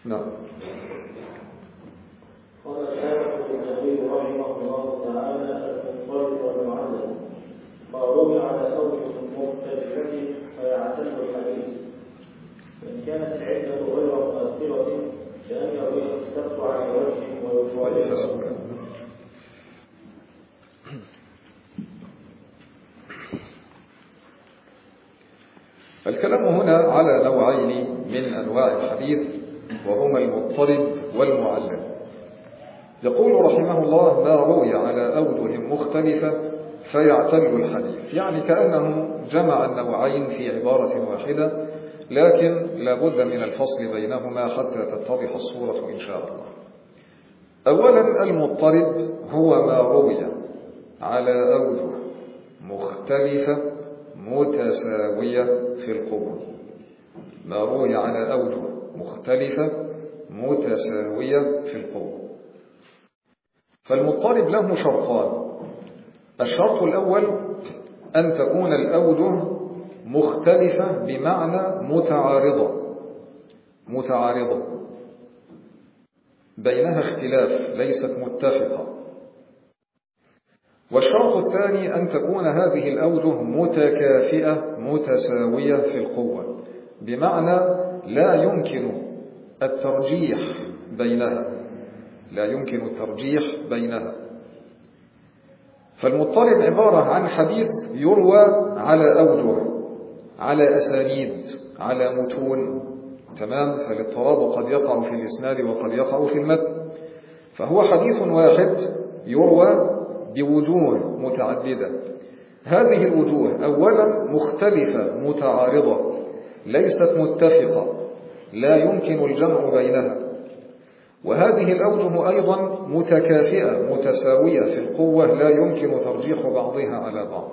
نعم. قال الشارح النبي رحمه الله تعالى: المضطرب والمعلل ما روي على أوجه مختلفة فيعتل الحديث، إن كانت العلة غير مؤثرة كأن يرويه السبت عن وجه ويخالف. الكلام هنا على نوعين من أنواع الحديث، وهما المضطرب والمعلل. يقول رحمه الله: ما روي على أوجه مختلفة فيعتل الحديث، يعني كأنه جمع النوعين في عبارة واحدة، لكن لا بد من الفصل بينهما حتى تتضح الصورة إن شاء الله. أولا، المضطرب هو ما روي على أوجه مختلفة متساوية في القوة. ما روي على أوجه مختلفة متساوية في القوة. فالمضطرب له شرطان: الشرط الأول أن تكون الأوجه مختلفة بمعنى متعارضة بينها اختلاف، ليست متفقة. والشرط الثاني أن تكون هذه الأوجه متكافئة متساوية في القوة، بمعنى لا يمكن الترجيح بينها. فالمضطرب عبارة عن حديث يروى على أوجه، على أسانيد، على متون، تمام؟ فالاضطراب قد يقع في الإسناد وقد يقع في المتن. فهو حديث واحد يروى بوجوه متعددة. هذه الوجوه أولا مختلفة متعارضة، ليست متفقة، لا يمكن الجمع بينها. وهذه الأوجه أيضا متكافئة متساوية في القوة، لا يمكن ترجيح بعضها على بعض.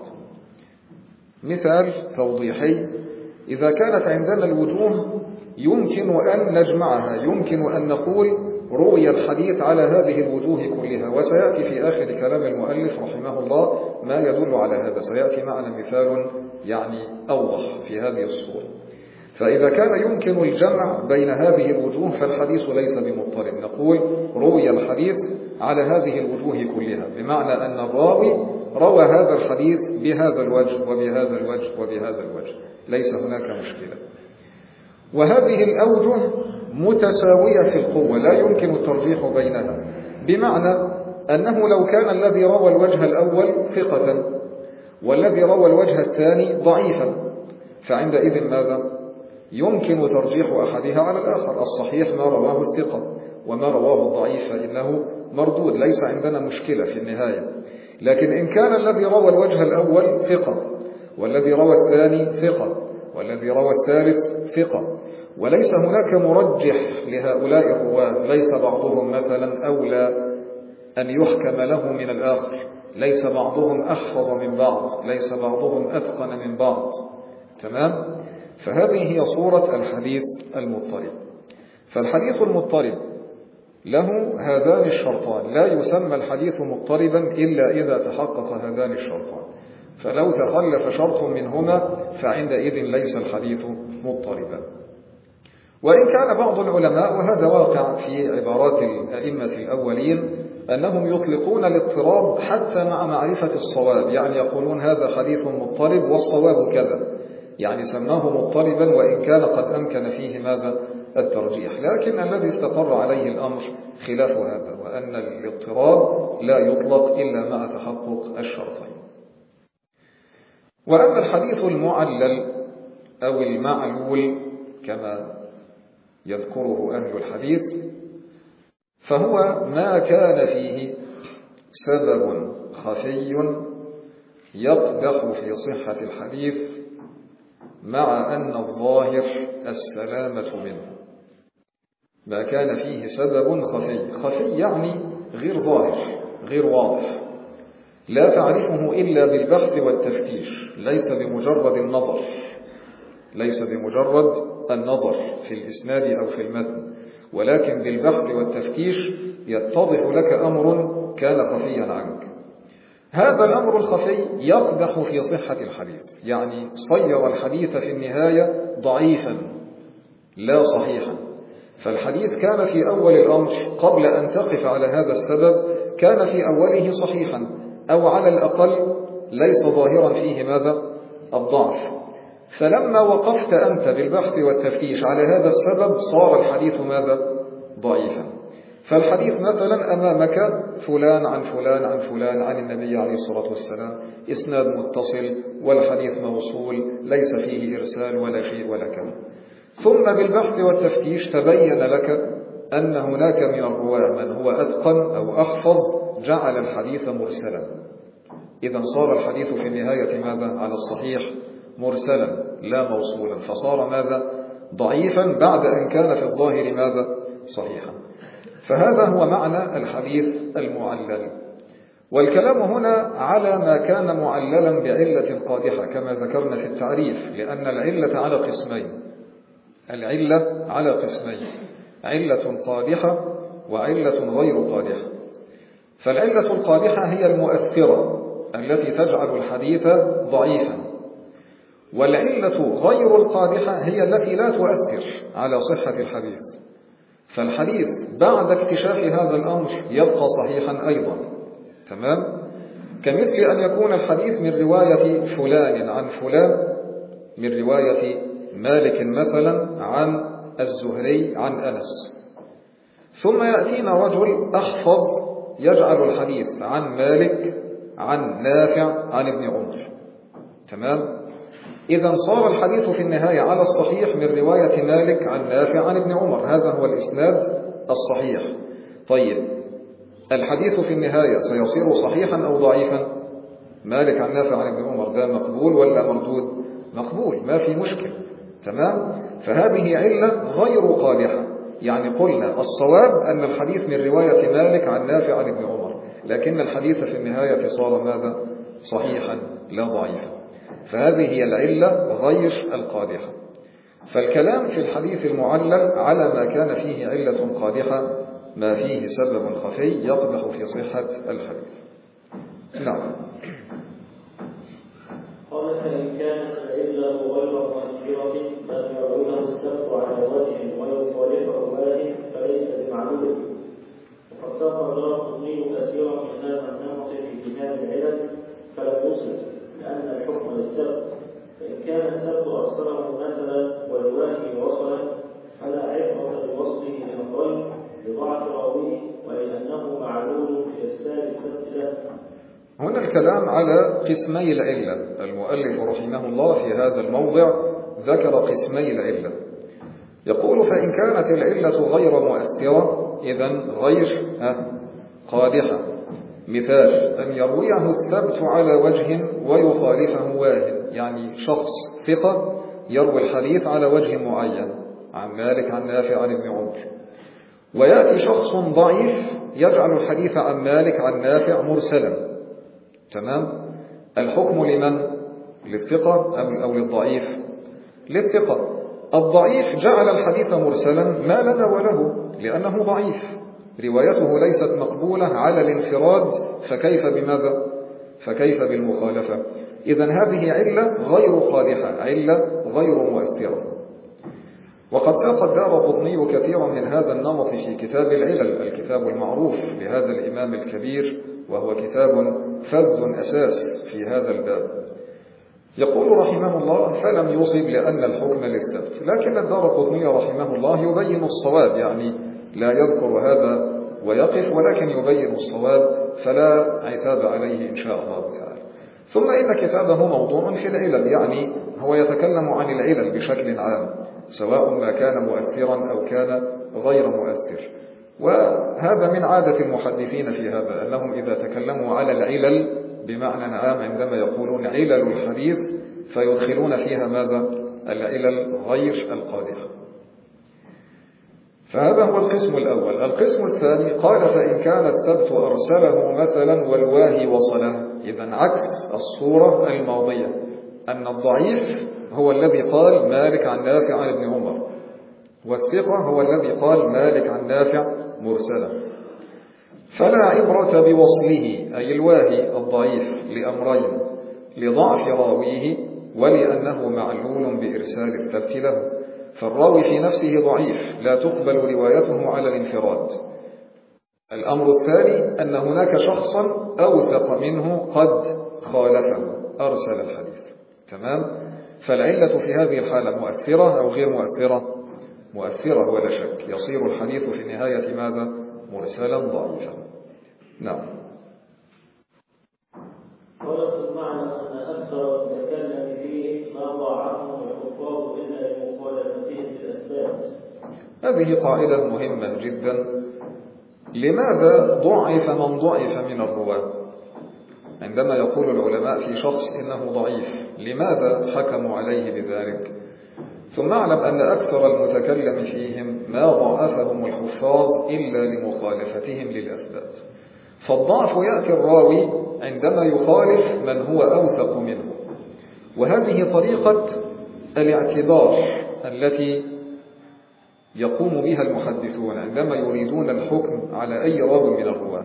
مثال توضيحي: إذا كانت عندنا الوجوه يمكن أن نجمعها، يمكن أن نقول روي الحديث على هذه الوجوه كلها، وسيأتي في آخر كلام المؤلف رحمه الله ما يدل على هذا، سيأتي معنا مثال يعني أوضح في هذه الصورة. فإذا كان يمكن الجمع بين هذه الوجوه فالحديث ليس بمضطرب، نقول روي الحديث على هذه الوجوه كلها، بمعنى أن الراوي روى هذا الحديث بهذا الوجه وبهذا الوجه وبهذا الوجه، ليس هناك مشكلة. وهذه الأوجه متساوية في القوة، لا يمكن الترجيح بينها، بمعنى أنه لو كان الذي روى الوجه الأول ثقة والذي روى الوجه الثاني ضعيفا، فعندئذ ماذا؟ يمكن ترجيح أحدها على الآخر. الصحيح ما رواه الثقة، وما رواه الضعيف فإنه مردود، ليس عندنا مشكلة في النهاية. لكن إن كان الذي روى الوجه الأول ثقة والذي روى الثاني ثقة والذي روى الثالث ثقة، وليس هناك مرجح لهؤلاء الرواة، ليس بعضهم مثلا أولى أن يحكم له من الآخر، ليس بعضهم أحفظ من بعض، ليس بعضهم أتقن من بعض، تمام؟ فهذه هي صورة الحديث المضطرب. فالحديث المضطرب له هذان الشرطان، لا يسمى الحديث مضطربا إلا إذا تحقق هذان الشرطان، فلو تخلف شرط منهما فعندئذ ليس الحديث مضطربا. وإن كان بعض العلماء، وهذا واقع في عبارات الأئمة الأولين، أنهم يطلقون الاضطراب حتى مع معرفة الصواب، يعني يقولون هذا حديث مضطرب والصواب كذا، يعني سماه مضطربا وإن كان قد أمكن فيه ماذا؟ الترجيح. لكن الذي استقر عليه الأمر خلاف هذا، وأن الاضطراب لا يطلق إلا مع تحقق الشرطين. وأما الحديث المعلل أو المعلول كما يذكره أهل الحديث، فهو ما كان فيه سبب خفي يقدح في صحة الحديث مع أن الظاهر السلامة منه. ما كان فيه سبب خفي يعني غير ظاهر، غير واضح، لا تعرفه إلا بالبحث والتفتيش، ليس بمجرد النظر في الإسناد أو في المتن، ولكن بالبحث والتفتيش يتضح لك أمر كان خفيا عنك. هذا الأمر الخفي يقدح في صحة الحديث، يعني صير الحديث في النهاية ضعيفا لا صحيحا. فالحديث كان في أول الأمر قبل أن تقف على هذا السبب كان في أوله صحيحا، أو على الأقل ليس ظاهرا فيه ماذا؟ الضعف. فلما وقفت أنت بالبحث والتفتيش على هذا السبب صار الحديث ماذا؟ ضعيفا. فالحديث مثلا أمامك فلان عن فلان عن فلان عن النبي عليه الصلاة والسلام، إسناد متصل والحديث موصول ليس فيه إرسال ولا شيء ولا كلام. ثم بالبحث والتفتيش تبين لك أن هناك من الرواة من هو أتقن أو أحفظ جعل الحديث مرسلا. إذن صار الحديث في النهاية ماذا؟ على الصحيح مرسلا لا موصولا، فصار ماذا؟ ضعيفا بعد أن كان في الظاهر ماذا؟ صحيحا. فهذا هو معنى الحديث المعلل. والكلام هنا على ما كان معللا بعلة قادحة كما ذكرنا في التعريف، لأن العلة على قسمين. العلة على قسمين: علة قادحة وعلة غير قادحة. فالعلة القادحة هي المؤثرة التي تجعل الحديث ضعيفا، والعلة غير القادحة هي التي لا تؤثر على صحة الحديث. فالحديث بعد اكتشاف هذا الأمر يبقى صحيحا أيضا، تمام؟ كمثل أن يكون الحديث من رواية فلان عن فلان، من رواية مالك مثلا عن الزهري عن أنس، ثم يأتينا رجل أحفظ يجعل الحديث عن مالك عن نافع عن ابن عمر، تمام؟ إذن صار الحديث في النهاية على الصحيح من رواية مالك عن نافع عن ابن عمر، هذا هو الإسناد الصحيح. طيب الحديث في النهاية سيصير صحيحا أو ضعيفا؟ مالك عن نافع عن ابن عمر ده مقبول ولا مردود؟ مقبول، ما في مشكل، تمام؟ فهذه علة غير قادحة. يعني قلنا الصواب أن الحديث من رواية مالك عن نافع عن ابن عمر، لكن الحديث في النهاية صار ماذا؟ صحيحا لا ضعيفا. فهذه هي العلة غير القادحة. فالكلام في الحديث المعلل على ما كان فيه علة قادحة، ما فيه سبب خفي يقدح في صحة الحديث. نعم. قال: فإن كانت العلة غير مؤثرة لم يعوده السبب على وجه ويخالفه واجب فليس بمعلول. وقد ساق الدارقطني كثيرا من هذا النمط في كتاب العلل فلم يصل، لأن الحكم للسبب، فإن كان السبب أرسله مثلا والواهي وصلا فلا عبرة بوصله لأمرين: لضعف راويه ولأنه معلول بإرسال السبب له. هنا الكلام على قسمي العلة. المؤلف رحمه الله في هذا الموضع ذكر قسمي العلة. يقول: فإن كانت العلة غير مؤثرة إذن غير قادحة. مثال: أن يرويه الثبت على وجه ويخالفه واهن، يعني شخص ثقة يروي الحديث على وجه معين عن مالك عن نافع عن ابن عمر، ويأتي شخص ضعيف يجعل الحديث عن مالك عن نافع مرسلا، تمام؟ الحكم لمن؟ للثقة أو للضعيف؟ للثقة. الضعيف جعل الحديث مرسلا ما لنا وله لأنه ضعيف، روايته ليست مقبولة على الانفراد، فكيف بماذا؟ فكيف بالمخالفة؟ إذن هذه علة غير قادحة، علة غير مؤثرة. وقد ساق الدارقطني كثيرا من هذا النمط في كتاب العلل، الكتاب المعروف لهذا الإمام الكبير، وهو كتاب فذ أساس في هذا الباب. يقول رحمه الله: فلم يصب لأن الحكم للثبت. لكن الدارقطني رحمه الله يبين الصواب، يعني لا يذكر هذا ويقف، ولكن يبين الصواب، فلا عتاب عليه إن شاء الله تعالى. ثم إن كتابه موضوع في العلل، يعني هو يتكلم عن العلل بشكل عام، سواء ما كان مؤثرا أو كان غير مؤثر. وهذا من عادة المحدثين في هذا، أنهم إذا تكلموا على العلل بمعنى عام عندما يقولون علل الحديث فيدخلون فيها ماذا؟ العلل غير القادحة. فهذا هو القسم الأول. القسم الثاني قال: فإن كان الثبت أرسله مثلا والواهي وصله. إذن عكس الصورة الماضية، أن الضعيف هو الذي قال مالك عن نافع عن ابن عمر، والثقة هو الذي قال مالك عن نافع مرسلا. فلا عبرة بوصله أي الواهي الضعيف لأمرين: لضعف راويه ولأنه معلول بإرسال الثبت له. فالراوي في نفسه ضعيف لا تقبل روايته على الانفراد. الأمر الثاني أن هناك شخصا أوثق منه قد خالفه أرسل الحديث. تمام؟ فالعلة في هذه الحالة مؤثرة أو غير مؤثرة؟ مؤثرة ولا شك. يصير الحديث في النهاية ماذا؟ مرسلا ضعيفا. نعم. ولست معنى أن أكثر تكلم فيه ما ضاعفهم الحفاظ إلا لمخالفتهم بالأسباب. هذه قاعدة مهمة جدا. لماذا ضعف من ضعف من الرواة؟ عندما يقول العلماء في شخص إنه ضعيف، لماذا حكموا عليه بذلك؟ ثم اعلم أن أكثر المتكلم فيهم ما ضعفهم الحفاظ إلا لمخالفتهم للأثبات. فالضعف يأتي الراوي عندما يخالف من هو أوثق منه، وهذه طريقة الاعتبار التي يقوم بها المحدثون عندما يريدون الحكم على أي راو من الرواة.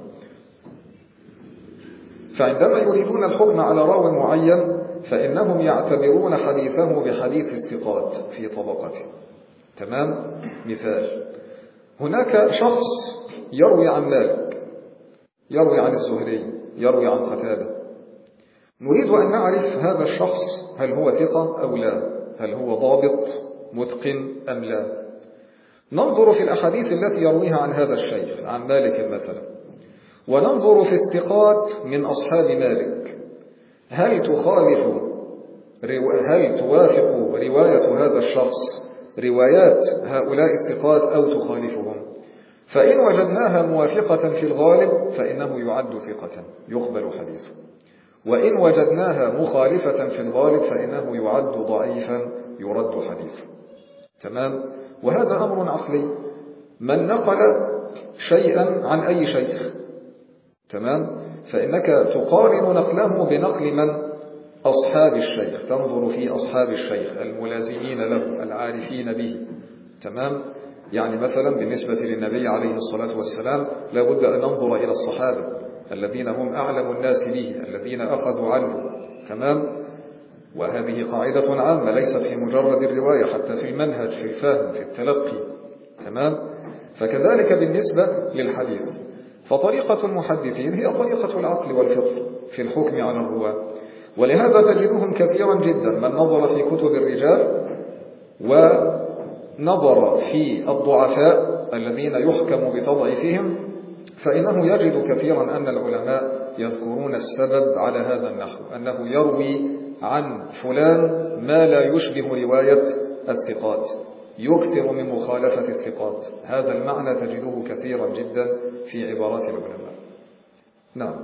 فعندما يريدون الحكم على راو معين فإنهم يعتبرون حديثه بحديث الثقات في طبقته. تمام؟ مثال: هناك شخص يروي عن مالك، يروي عن الزهري، يروي عن قتادة. نريد أن نعرف هذا الشخص هل هو ثقة أو لا، هل هو ضابط متقن أم لا. ننظر في الأحاديث التي يرويها عن هذا الشيخ عن مالك مثلا، وننظر في الثقات من أصحاب مالك، هل توافق رواية هذا الشخص روايات هؤلاء الثقات أو تخالفهم. فإن وجدناها موافقة في الغالب فإنه يعد ثقة يقبل حديثه، وإن وجدناها مخالفة في الغالب فإنه يعد ضعيفا يرد حديثه. تمام؟ وهذا أمر عقلي. من نقل شيئا عن أي شيخ، تمام، فإنك تقارن نقله بنقل من؟ أصحاب الشيخ. تنظر في أصحاب الشيخ الملازمين له العارفين به. تمام؟ يعني مثلا بالنسبة للنبي عليه الصلاة والسلام لا بد أن ننظر إلى الصحابة الذين هم أعلم الناس به، الذين أخذوا عنه. تمام؟ وهذه قاعدة عامة ليست في مجرد الرواية، حتى في المنهج، في الفهم، في التلقي. تمام؟ فكذلك بالنسبة للحديث، فطريقة المحدثين هي طريقة العقل والفطر في الحكم على الرواة. ولهذا تجدهم كثيرا جدا من نظر في كتب الرجال ونظر في الضعفاء الذين يحكم بتضعيفهم، فإنه يجد كثيرا أن العلماء يذكرون السبب على هذا النحو، أنه يروي عن فلان ما لا يشبه رواية الثقات، يكثر من مخالفة الثقات. هذا المعنى تجده كثيرا جدا في عبارات العلماء. نعم.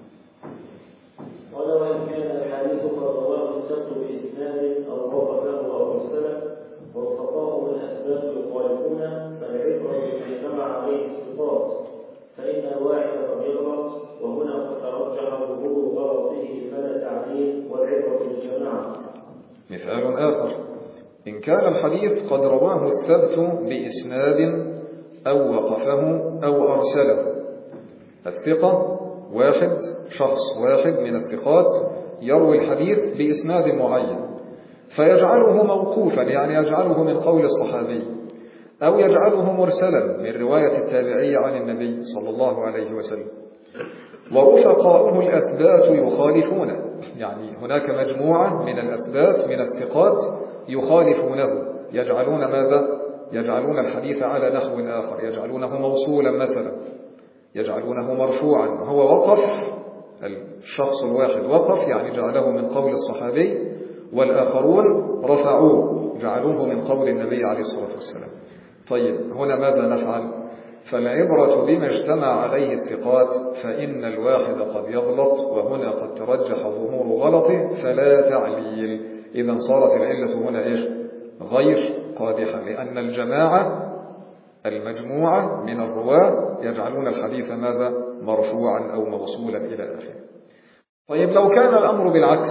ولو إن كان الحديث قد رواه السبت بإسناد أو وقفه أو مرسلا واتفقوا الأسباب يخالفون، فالعبرة بما جمع عليه الثقات، فإن الواحد قد يغلط، وهنا قد ترجح ظهور غلطه فلا تعليل، والعبرة بالجماعة. مثال آخر: إن كان الحديث قد رواه الثبت بإسناد أو وقفه أو أرسله. الثقة واحد، شخص واحد من الثقات يروي الحديث بإسناد معين، فيجعله موقوفا، يعني يجعله من قول الصحابي، أو يجعله مرسلا من رواية التابعي عن النبي صلى الله عليه وسلم، ورفقاؤه الأثبات يخالفونه، يعني هناك مجموعة من الأثبات من الثقات يخالفونه، يجعلون ماذا؟ يجعلون الحديث على نحو آخر، يجعلونه موصولا مثلا، يجعلونه مرفوعا. هو وقف، الشخص الواحد وقف يعني جعله من قول الصحابي، والآخرون رفعوه جعلوه من قول النبي عليه الصلاة والسلام. طيب هنا ماذا نفعل؟ فالعبرة بما اجتمع عليه الثقات، فإن الواحد قد يغلط، وهنا قد ترجح ظهور غلطه فلا تعليل. إذا صارت العلة هنا إيش؟ غير قادحة، لأن الجماعة المجموعة من الرواة يجعلون الحديث ماذا؟ مرفوعا أو موصولا إلى آخره. طيب لو كان الأمر بالعكس،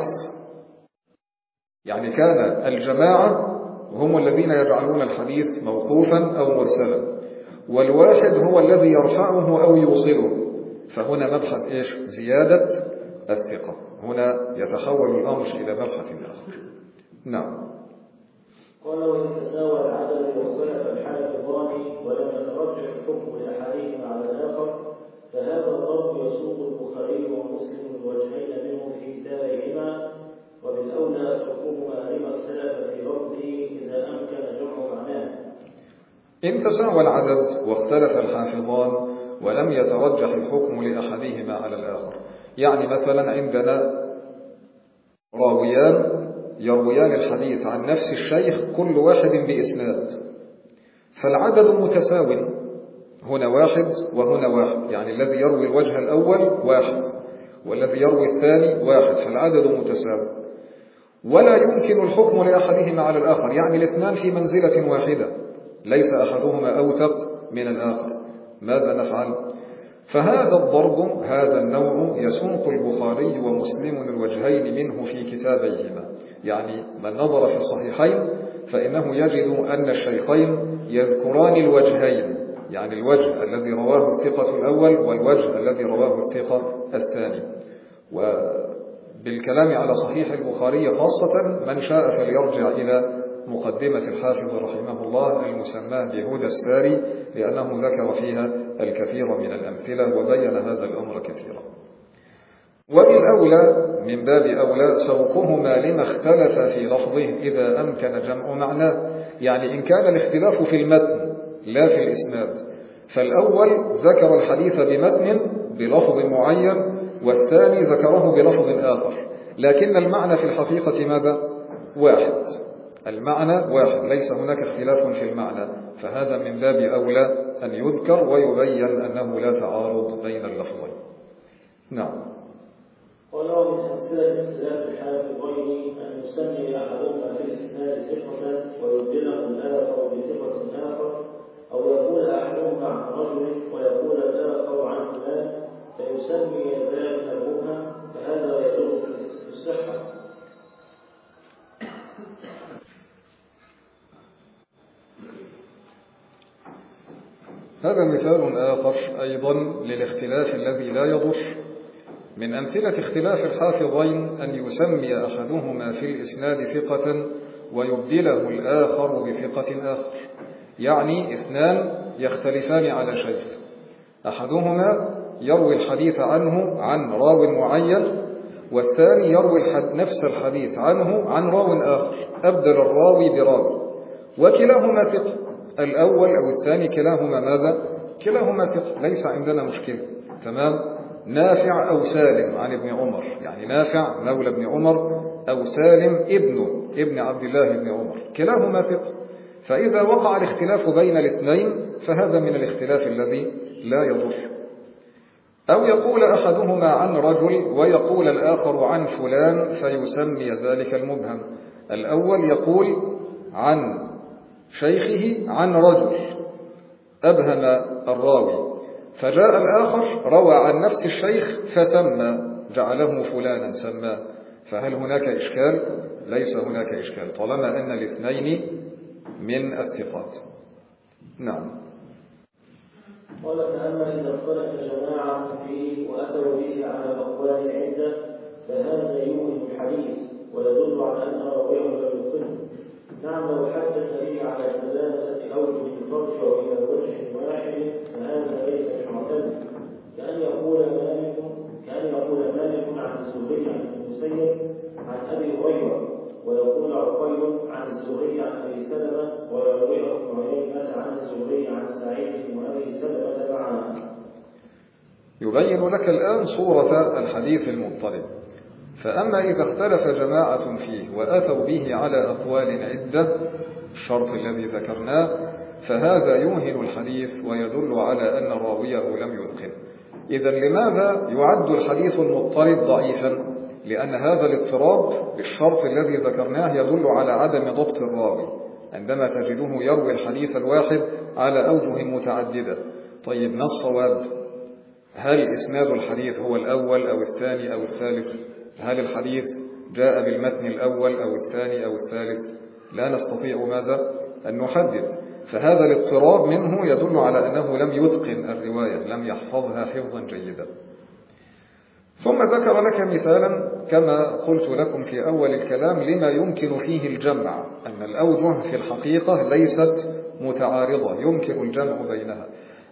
يعني كان الجماعة هم الذين يجعلون الحديث موقوفا أو مرسلا، والواحد هو الذي يرفعه أو يوصله، فهنا مبحث إيش؟ زيادة الثقة. هنا يتحول الأمر إلى مبحث آخر. نعم. ولو إن تساوى العدد ولم يترجح الحكم لأحدهما على الآخر، فهذا الضرب يسوق البخاري ومسلم الوجهين منه في كتابهما، وبالأولى تركهما لما اختلف في لفظه إذا أمكن جمع معناه. إن تساوى العدد واختلف الحافظان ولم يترجح الحكم لأحدهما على الآخر، يعني مثلا عندنا راويان يرويان الحديث عن نفس الشيخ كل واحد بإسناد، فالعدد متساو، هنا واحد وهنا واحد، يعني الذي يروي الوجه الأول واحد والذي يروي الثاني واحد، فالعدد متساو، ولا يمكن الحكم لأحدهما على الآخر، يعني الاثنان في منزلة واحدة، ليس أحدهما أوثق من الآخر. ماذا نفعل؟ فهذا الضرب، هذا النوع، يسوق البخاري ومسلم الوجهين منه في كتابيهما، يعني من نظر في الصحيحين فإنه يجد أن الشيخين يذكران الوجهين، يعني الوجه الذي رواه الثقة الأول والوجه الذي رواه الثقة الثاني. وبالكلام على صحيح البخاري خاصة من شاء فليرجع إلى مقدمة الحافظ رحمه الله المسماه بهدى الساري، لأنه ذكر فيها الكثير من الأمثلة وبين هذا الأمر كثيرا. وبالأولى من باب أولى سوقهما لما اختلف في لفظه إذا أمكن جمع معناه، يعني إن كان الاختلاف في المتن لا في الإسناد، فالأول ذكر الحديث بمتن بلفظ معين والثاني ذكره بلفظ آخر، لكن المعنى في الحقيقة ماذا؟ واحد، المعنى واحد، ليس هناك اختلاف في المعنى، فهذا من باب أولى أن يذكر ويبين أنه لا تعارض بين اللفظين. نعم. ولو من أمثلة اختلاف الحافظين أن يسمي أحدهما في الإسناد ثقة ويبدله الآخر بثقة آخر، أو يقول أحدهما عن رجل ويقول الآخر عن فلان فيسمي ذلك المبهم، فهذا يدل في الصحة. هذا مثال آخر أيضا للاختلاف الذي لا يضر. من أمثلة اختلاف الحافظين أن يسمي أحدهما في الإسناد ثقة ويبدله الآخر بثقة آخر، يعني اثنان يختلفان على شيخ، أحدهما يروي الحديث عنه عن راو معين والثاني يروي نفس الحديث عنه عن راو آخر، أبدل الراوي براوي وكلاهما ثقة، الأول أو الثاني كلاهما ماذا؟ كلاهما ثقة، ليس عندنا مشكلة. تمام. نافع أو سالم عن ابن عمر، يعني نافع مولى ابن عمر أو سالم ابن عبد الله بن عمر، كلاهما ثقة. فإذا وقع الاختلاف بين الاثنين فهذا من الاختلاف الذي لا يضر. أو يقول أحدهما عن رجل ويقول الآخر عن فلان فيسمي ذلك المبهم، الأول يقول عن شيخه عن رجل أبهم الراوي، فجاء الآخر روى عن نفس الشيخ فسمى جعله فلانا سماه، فهل هناك إشكال؟ ليس هناك إشكال طالما أن الاثنين من الثقات. نعم. قال فأما إذا اختلف جماعة فيه وأتوا به على أقوال عدة فهذا يوهم الحديث ويدل على أن راويه لا يتقنه. نعم، لو حدث به على ثلاثة أوجه ترجع إلى وجه واحد فهذا ليس بمعتد، كأن يقول مالك عن الزهري عن المسيب عن أبي هريرة، ويقول عقيل عن الزهري عن أبي سلمة، ويروي ابن عيينة عن الزهري عن سعيد وأبي سلمة معا. يبين لك الآن صورة الحديث المضطرب. فأما إذا اختلف جماعة فيه وأتوا به على أقوال عدة، الشرط الذي ذكرناه، فهذا يوهن الحديث ويدل على أن راويه لم يتقن. إذن لماذا يعد الحديث المضطرب ضعيفا؟ لأن هذا الاضطراب بالشرط الذي ذكرناه يدل على عدم ضبط الراوي، عندما تجده يروي الحديث الواحد على أوجه متعددة. طيب ما الصواب؟ هل إسناد الحديث هو الأول أو الثاني أو الثالث؟ هل الحديث جاء بالمتن الأول أو الثاني أو الثالث؟ لا نستطيع ماذا؟ أن نحدد. فهذا الاضطراب منه يدل على أنه لم يتقن الرواية، لم يحفظها حفظا جيدا. ثم ذكر لك مثالا كما قلت لكم في أول الكلام لما يمكن فيه الجمع، أن الأوجه في الحقيقة ليست متعارضة، يمكن الجمع بينها.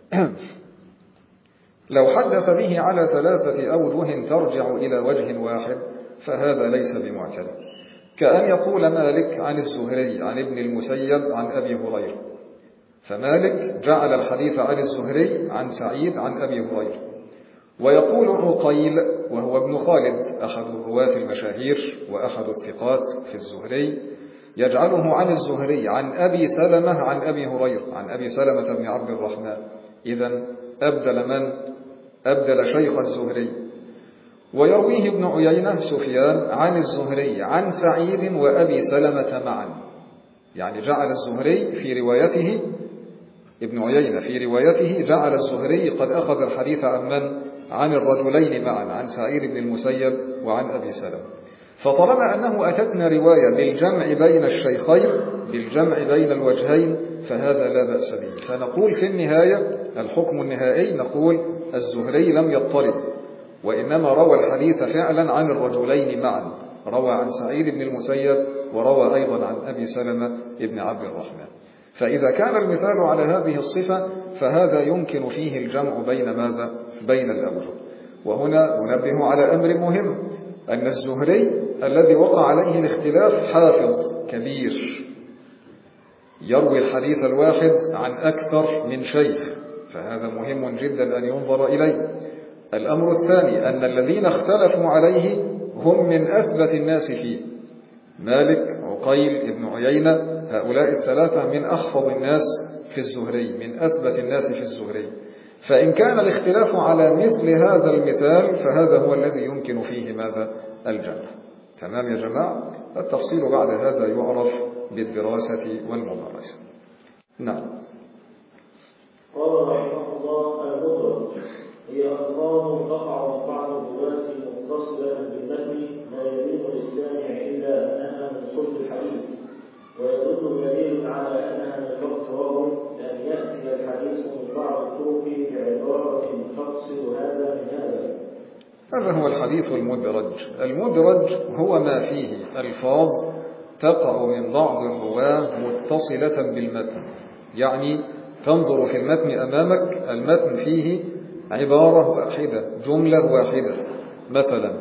لو حدث به على 3 أوجه ترجع إلى وجه واحد فهذا ليس بمعتد، كأن يقول مالك عن الزهري عن ابن المسيب عن أبي هريرة، فمالك جعل الحديث عن الزهري عن سعيد عن أبي هريرة. ويقول عقيل وهو ابن خالد أحد الرواة المشاهير وأحد الثقات في الزهري، يجعله عن الزهري عن أبي سلمة عن أبي هريرة عن أبي سلمة بن عبد الرحمن. إذن أبدل من؟ أبدل شيخ الزهري. ويرويه ابن عيينة سفيان عن الزهري عن سعيد وأبي سلمة معا، يعني جعل الزهري في روايته، ابن عيينة في روايته جعل الزهري قد أخذ الحديث عن من؟ عن الرجلين معا، عن سعيد بن المسيب وعن أبي سلمة. فطالما أنه أتتنا رواية بالجمع بين الشيخين، بالجمع بين الوجهين، فهذا لا بأس به. فنقول في النهاية الحكم النهائي نقول الزهري لم يضطرب، وإنما روى الحديث فعلا عن الرجلين معا، روى عن سعيد بن المسيب وروى أيضا عن أبي سلمة بن عبد الرحمن. فإذا كان المثال على هذه الصفة فهذا يمكن فيه الجمع بين ماذا؟ بين الأوجه. وهنا ننبه على أمر مهم، أن الزهري الذي وقع عليه الاختلاف حافظ كبير يروي الحديث الواحد عن أكثر من شيخ، فهذا مهم جدا أن ينظر إليه. الأمر الثاني أن الذين اختلفوا عليه هم من أثبت الناس فيه، مالك، عقيل، ابن عيينة، هؤلاء الثلاثة من أحفظ الناس في الزهري، من أثبت الناس في الزهري. فإن كان الاختلاف على مثل هذا المثال فهذا هو الذي يمكن فيه ماذا؟ الجمع. تمام يا جماعة؟ التفصيل بعد هذا يعرف بالدراسة والممارسة. نعم. قال رحمه الله: المدرج هي ألفاظ تقع من بعض الرواة متصلة بالمتن لا يبين للسامع إلا أنها من صلب الحديث، ويدل دليل على أنها من لفظ راو أن يأتي الحديث من بعض الطرق بعبارة تفصل هذا من هذا. هذا هو الحديث المدرج. المدرج هو ما فيه ألفاظ تقع من بعض الرواة متصلة بالمتن، يعني تنظر في المتن أمامك، المتن فيه عبارة واحدة، جملة واحدة مثلا،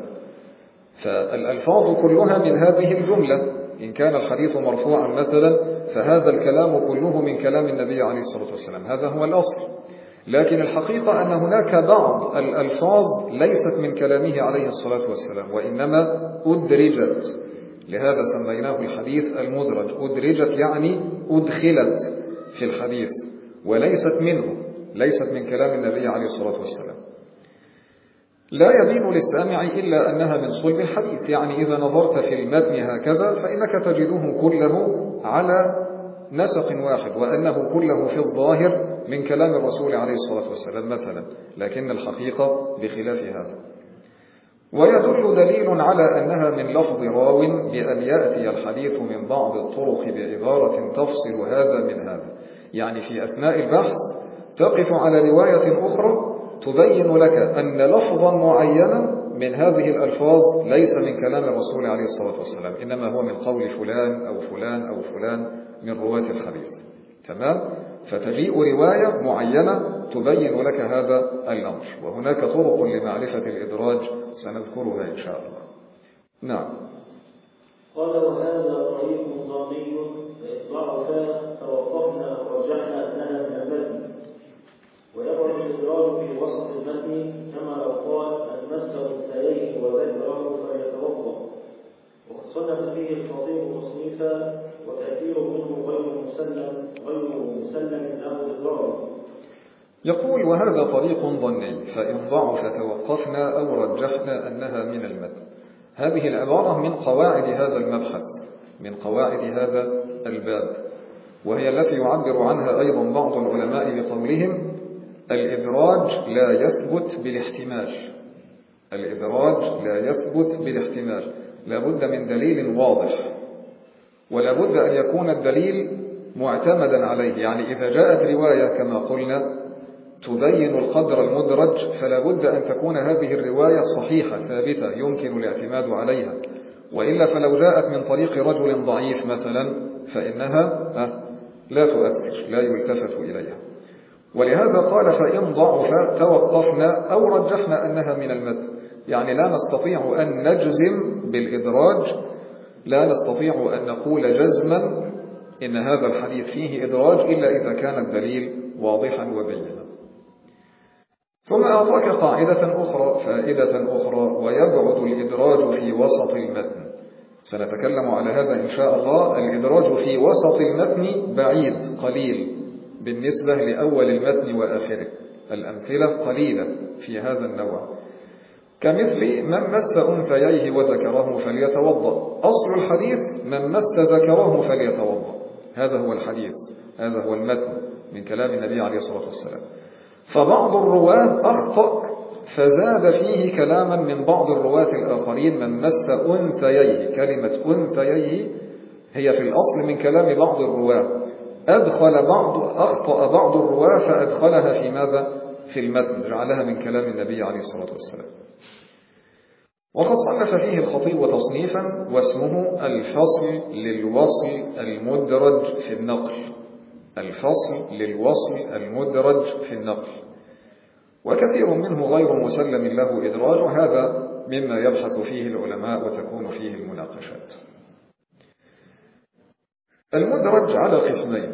فالألفاظ كلها من هذه الجملة. إن كان الحديث مرفوعا مثلا فهذا الكلام كله من كلام النبي عليه الصلاة والسلام، هذا هو الأصل. لكن الحقيقة أن هناك بعض الألفاظ ليست من كلامه عليه الصلاة والسلام، وإنما أدرجت، لهذا سميناه الحديث المدرج. أدرجت يعني أدخلت في الحديث وليست منه، ليست من كلام النبي عليه الصلاة والسلام. لا يبين للسامع إلا أنها من صلب الحديث، يعني إذا نظرت في المتن هكذا فإنك تجده كله على نسق واحد، وأنه كله في الظاهر من كلام الرسول عليه الصلاة والسلام مثلا، لكن الحقيقة بخلاف هذا. ويدل دليل على أنها من لفظ راو بأن يأتي الحديث من بعض الطرق بعبارة تفصل هذا من هذا، يعني في أثناء البحث تقف على رواية أخرى تبين لك أن لفظا معينا من هذه الألفاظ ليس من كلام الرسول عليه الصلاة والسلام، إنما هو من قول فلان أو فلان أو فلان من رواة الحديث. تمام؟ فتجيء رواية معينة تبين لك هذا الأمر، وهناك طرق لمعرفة الإدراج سنذكرها إن شاء الله. نعم. قال: وهذا طريق ظني ضعف توقفنا ورجحنا أنها من المتن، ويقع الإدراج في وسط المتن كما لو قال أن مس أنثيين وذكره فليتوضأ. وقد صنف فيه الخطيب تصنيفا وكثير منه غير مسلم له الإدراج. يقول: وهذا طريق ظني، فإن ضعف توقفنا أو رجحنا أنها من المتن. هذه العبارة من قواعد هذا المبحث، من قواعد هذا الباب، وهي التي يعبر عنها أيضا بعض العلماء بقولهم: الإدراج لا يثبت بالاحتمال. الإدراج لا يثبت بالاحتمال، لابد من دليل واضح، ولابد أن يكون الدليل معتمدا عليه. يعني إذا جاءت رواية كما قلنا تبين القدر المدرج، فلا بد أن تكون هذه الرواية صحيحة ثابتة يمكن الاعتماد عليها، وإلا فلو جاءت من طريق رجل ضعيف مثلا فإنها لا تؤثر، لا يلتفت إليها. ولهذا قال فإن ضعف توقفنا أو رجحنا أنها من المتن، يعني لا نستطيع أن نجزم بالإدراج، لا نستطيع أن نقول جزما إن هذا الحديث فيه إدراج إلا إذا كان الدليل واضحا وبينا. ثم أعطاك قاعدة أخرى، فائدة أخرى، ويبعد الإدراج في وسط المتن. سنتكلم على هذا إن شاء الله. الإدراج في وسط المتن بعيد قليل بالنسبة لأول المتن وآخره. الأمثلة قليلة في هذا النوع، كمثل من مس أنثييه وذكره فليتوضأ. أصل الحديث من مس ذكره فليتوضأ، هذا هو الحديث، هذا هو المتن من كلام النبي عليه الصلاة والسلام. فبعض الرواة أخطأ فزاد فيه كلاما من بعض الرواة الآخرين، من مس أنثييه. كلمة أنثييه هي في الأصل من كلام بعض الرواة، أخطأ بعض الرواة فأدخلها في ماذا؟ في المتن، جعلها من كلام النبي عليه الصلاة والسلام. وقد صنف فيه الخطيب تصنيفا واسمه الفصل للوصل المدرج في النقل. الفصل للوصل المدرج في النقل، وكثير منه غير مسلم له إدراج، وهذا مما يبحث فيه العلماء وتكون فيه المناقشات. المدرج على قسمين.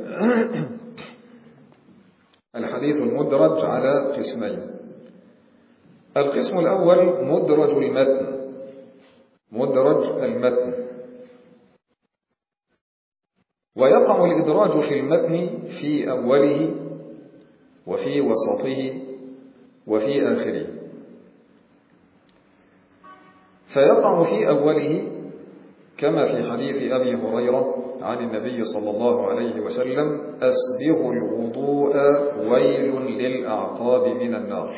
الحديث المدرج على قسمين. القسم الأول مدرج المتن، مدرج المتن. ويقع الإدراج في المتن في أوله وفي وسطه وفي آخره. فيقع في أوله كما في حديث أبي هريرة عن النبي صلى الله عليه وسلم: أسبغوا الوضوء ويل للأعقاب من النار.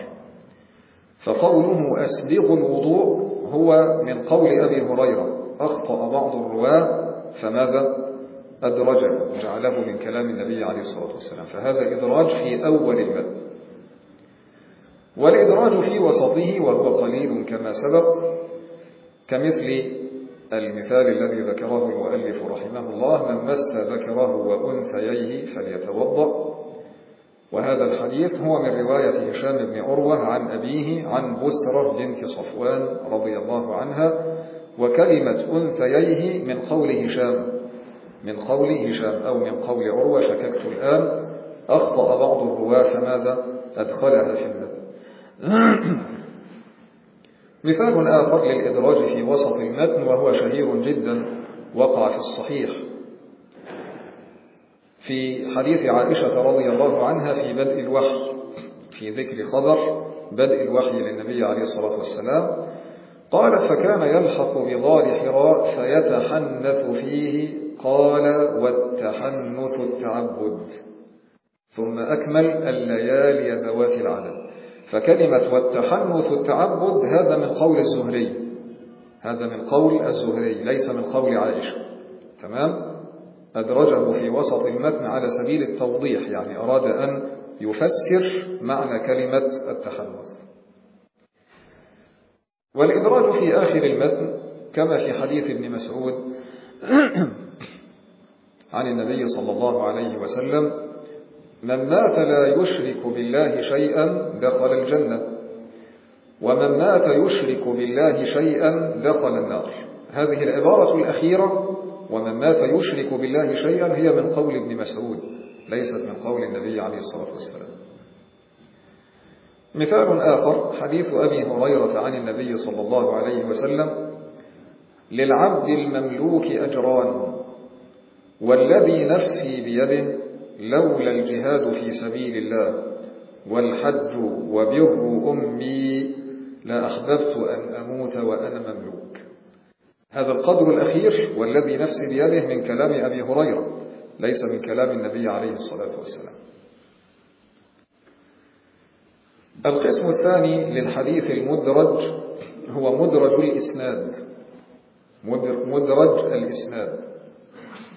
فقوله أسبغوا الوضوء هو من قول أبي هريرة، أخطأ بعض الرواة فماذا؟ أدرجه، جعله من كلام النبي عليه الصلاة والسلام، فهذا إدراج في أول المتن. والإدراج في وسطه وهو قليل كما سبق، كمثل المثال الذي ذكره المؤلف رحمه الله: من مس ذكره وأنثييه فليتوضأ. وهذا الحديث هو من رواية هشام بن عروة عن أبيه عن بسرة بنت صفوان رضي الله عنها. وكلمة أنثييه من قول هشام أو من قول عروة، شككت الآن. أخطأ بعض الرواة فماذا؟ أدخلها في المتن. مثال آخر للإدراج في وسط المتن وهو شهير جدا، وقع في الصحيح في حديث عائشة رضي الله عنها في بدء الوحي، في ذكر خبر بدء الوحي للنبي عليه الصلاة والسلام. قالت: فكان يلحق بغار حراء فيتحنث فيه. قال: والتحنث التعبد. ثم أكمل: الليالي ذوات العدد. فكلمة والتحنث التعبد هذا من قول الزهري، هذا من قول الزهري ليس من قول عائشة. تمام؟ أدرجه في وسط المتن على سبيل التوضيح، يعني أراد أن يفسر معنى كلمة التحنث. والإدراج في آخر المتن كما في حديث ابن مسعود عن النبي صلى الله عليه وسلم: من مات لا يشرك بالله شيئا دخل الجنة، ومن مات يشرك بالله شيئا دخل النار. هذه العبارة الأخيرة ومن مات يشرك بالله شيئا هي من قول ابن مسعود، ليست من قول النبي عليه الصلاة والسلام. مثال آخر حديث أبي هريرة عن النبي صلى الله عليه وسلم: للعبد المملوك أجران، والذي نفسي بيده لولا الجهاد في سبيل الله والحج وبر أمي لأحببت أن أموت وأنا مملوك. هذا القدر الأخير والذي نفسي بيده من كلام أبي هريرة، ليس من كلام النبي عليه الصلاة والسلام. القسم الثاني للحديث المدرج هو مدرج الإسناد، مدرج الإسناد،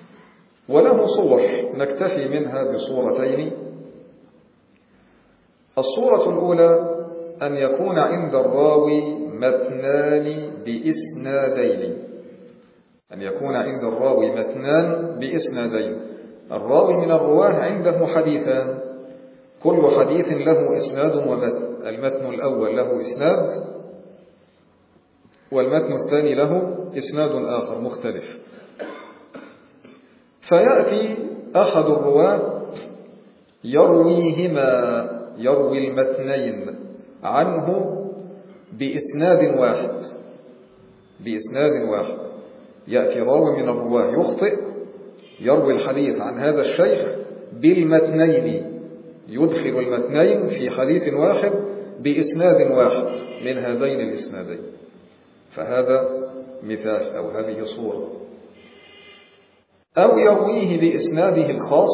وله صور نكتفي منها بصورتين. الصورة الأولى أن يكون عند الراوي متنان بإسنادين، أن يكون عند الراوي متنان بإسنادين. الراوي من الرواه عنده حديثان، كل حديث له إسناد ومتن، المتن الأول له إسناد والمتن الثاني له إسناد آخر مختلف. فيأتي أحد الرواه يروي المتنين عنه بإسناد واحد. يأتي راوي من الرواه يخطئ يروي الحديث عن هذا الشيخ بالمتنين، يدخل المتنين في حديث واحد بإسناد واحد من هذين الإسنادين. فهذا مثال أو هذه صورة. أو يرويه بإسناده الخاص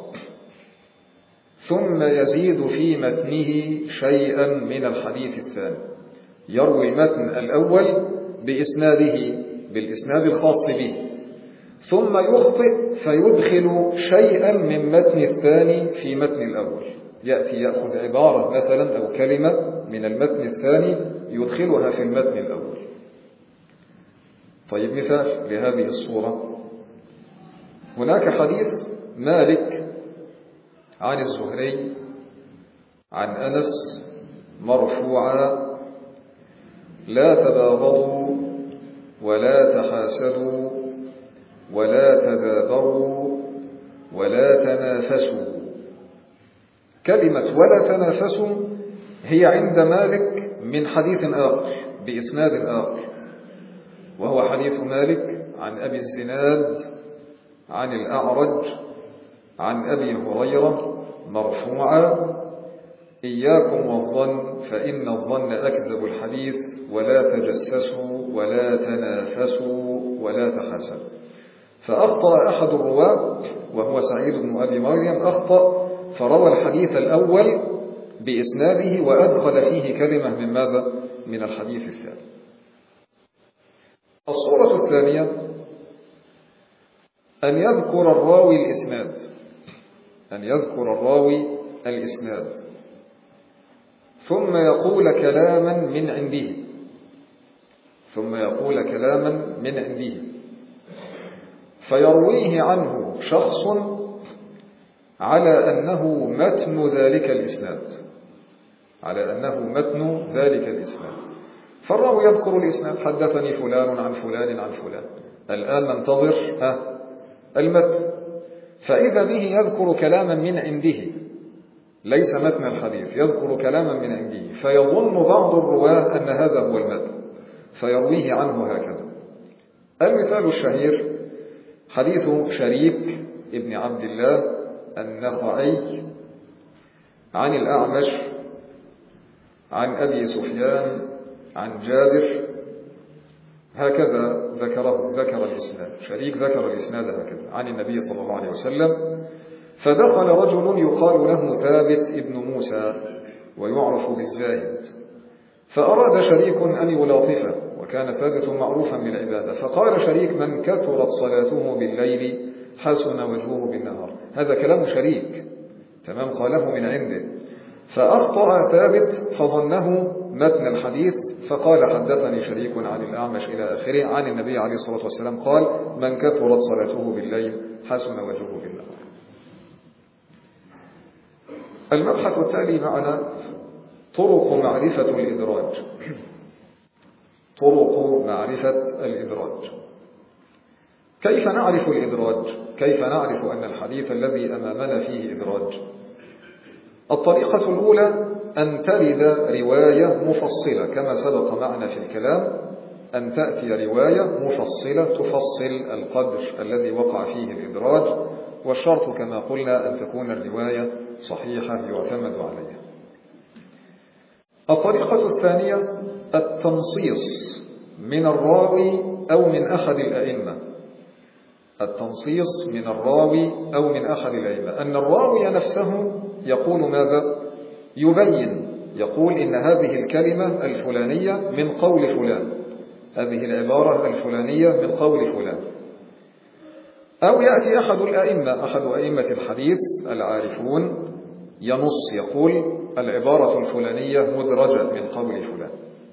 ثم يزيد في متنه شيئا من الحديث الثاني، يروي المتن الأول بالإسناد الخاص به، ثم يخطئ فيدخل شيئا من متن الثاني في متن الأول، يأخذ عبارة مثلا أو كلمة من المتن الثاني يدخلها في المتن الأول. طيب مثال لهذه الصورة، هناك حديث مالك عن الزهري عن أنس مرفوعا: لا تباغضوا ولا تحاسدوا ولا تدابروا ولا تنافسوا. كلمة ولا تنافسوا هي عند مالك من حديث آخر بإسناد آخر، وهو حديث مالك عن أبي الزناد عن الأعرج عن أبي هريرة مرفوعا: إياكم والظن فإن الظن أكذب الحديث ولا تجسسوا ولا تنافسوا ولا تحاسدوا. فأخطأ أحد الرواة وهو سعيد بن أبي مريم، أخطأ فروى الحديث الأول بإسناده وأدخل فيه كلمة من ماذا؟ من الحديث الثاني. الصورة الثانية أن يذكر الراوي الإسناد ثم يقول كلاما من عنده فيرويه عنه شخص على أنه متن ذلك الإسناد، فالراوي يذكر الإسناد: حدثني فلان عن فلان عن فلان. الآن ننتظر المتن، فإذا به يذكر كلاما من عنده ليس متن الحديث، يذكر كلاما من عنده، فيظن بعض الرواة أن هذا هو المتن فيرويه عنه هكذا. المثال الشهير حديث شريك ابن عبد الله النخعي عن الأعمش عن أبي سفيان عن جابر، هكذا ذكر الإسناد. شريك ذكر الإسناد هكذا عن النبي صلى الله عليه وسلم: فدخل رجل يقال له ثابت ابن موسى ويعرف بالزاهد، فأراد شريك أن يلاطفه، وكان ثابت معروفا بالعبادة، فقال شريك: من كثرت صلاته بالليل حسن وجهه بالنهار. هذا كلام شريك تمام، قاله من عنده، فأخطأ ثابت فظنه متن الحديث فقال: حدثني شريك عن الأعمش إلى آخره عن النبي عليه الصلاة والسلام قال: من كثرت صلاته بالليل حسن وجهه بالنهار. المبحث التالي معنا طرق معرفة الإدراج. كيف نعرف الإدراج؟ كيف نعرف أن الحديث الذي أمامنا فيه إدراج؟ الطريقة الأولى أن ترد رواية مفصلة كما سبق معنا في الكلام، أن تأتي رواية مفصلة تفصل القدر الذي وقع فيه الإدراج، والشرط كما قلنا أن تكون الرواية صحيحة يعتمد عليها. الطريقة الثانية التنصيص من الراوي أو من أحد الأئمة. أن الراوي نفسه يقول ماذا؟ يقول إن هذه الكلمة الفلانية من قول فلان، هذه العبارة الفلانية من قول فلان. أو يأتي أحد أئمة الحديث العارفون ينص يقول العبارة الفلانية مدرجة من قول فلان.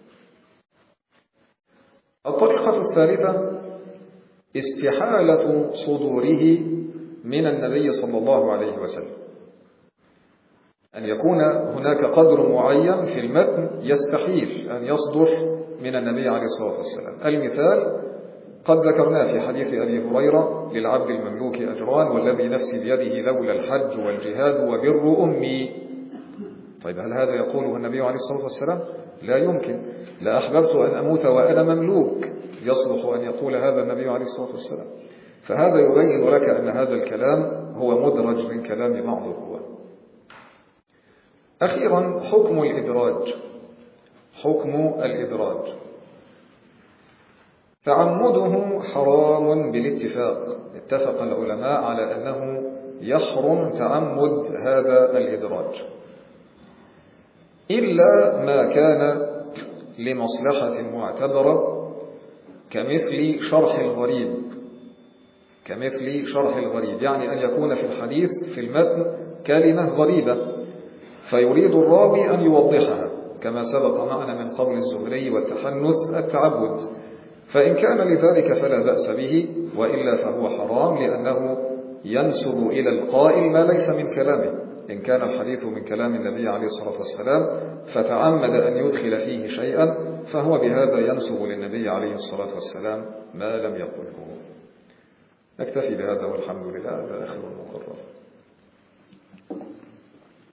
الطريقة الثالثة استحالة صدوره من النبي صلى الله عليه وسلم، أن يكون هناك قدر معين في المتن يستحيل أن يصدر من النبي عليه الصلاة والسلام. المثال قد ذكرناه في حديث أبي هريرة للعبد المملوك أجران والذي نفسي بيده لولا الحج والجهاد وبر أمي. طيب هل هذا يقوله النبي عليه الصلاة والسلام؟ لا يمكن. لا أحببت أن أموت وأنا مملوك يصلح أن يقول هذا النبي عليه الصلاة والسلام. فهذا يبين لك أن هذا الكلام هو مدرج من كلام بعض الرواة. أخيرا حكم الإدراج. حكم الإدراج تعمده حرام بالاتفاق. اتفق العلماء على أنه يحرم تعمد هذا الإدراج إلا ما كان لمصلحة معتبرة كمثل شرح الغريب. كمثل شرح الغريب يعني أن يكون في الحديث في المتن كلمة غريبة فيريد الراوي أن يوضحها كما سبق معنا من قول الزهري والتحنث التعبد، فإن كان لذلك فلا بأس به، وإلا فهو حرام لأنه ينسب إلى القائل ما ليس من كلامه. إن كان الحديث من كلام النبي عليه الصلاة والسلام فتعمد أن يدخل فيه شيئا فهو بهذا ينسب للنبي عليه الصلاة والسلام ما لم يقله. نكتفي بهذا والحمد لله. هذا آخر المقرر.